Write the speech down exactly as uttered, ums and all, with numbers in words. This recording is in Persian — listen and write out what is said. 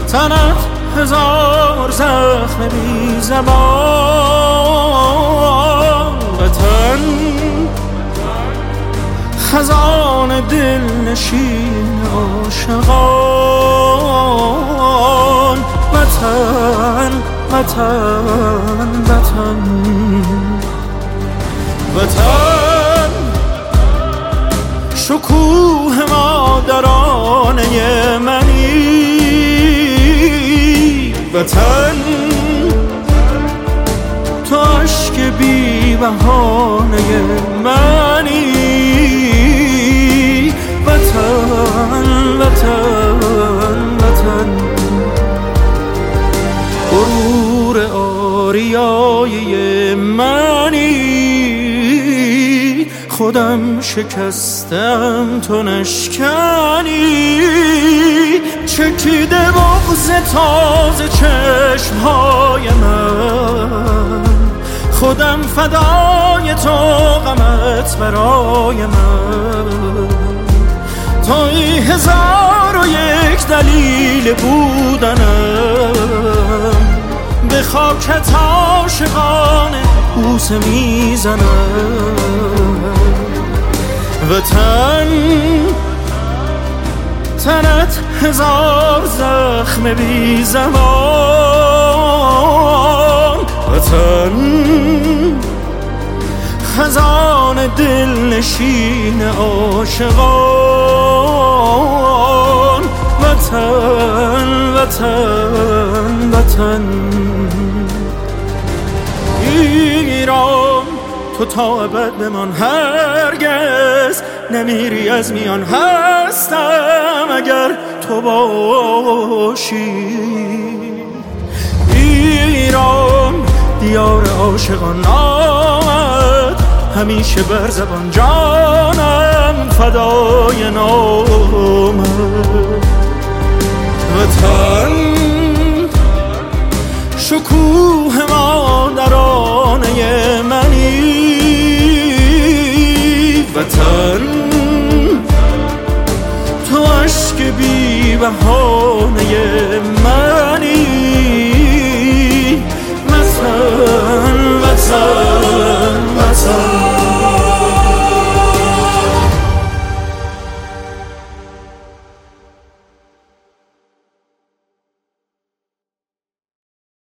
تنت هزار زخم بی زبان، وطن خزان دل نشین عاشقان، وطن وطن وطن وطن شکوه مادرانه منی، وطن تو عشق بی بهانه منی، وطن وطن وطن غرور آریای منی، خودم شکستم تو نشکنی، چکیده بغض تازه چشمهای من، خودم فدای تو غمت برای من، توی هزار و یک دلیل بودنم، به خاکت عاشقانه بوسه میزنم، وطن تنت هزار زخم بی زمان، وطن خزان دل نشین عاشقان، وطن وطن وطن ایران تو تا ابد بمان، هرگز نمیری از میان، هستم اگر تو باشی. ایران دیار عاشقان آمد، همیشه بر زبان جانم فدای نامت، وطن شکوه مادرانه منی، وطن تو عشق بی بهانه من.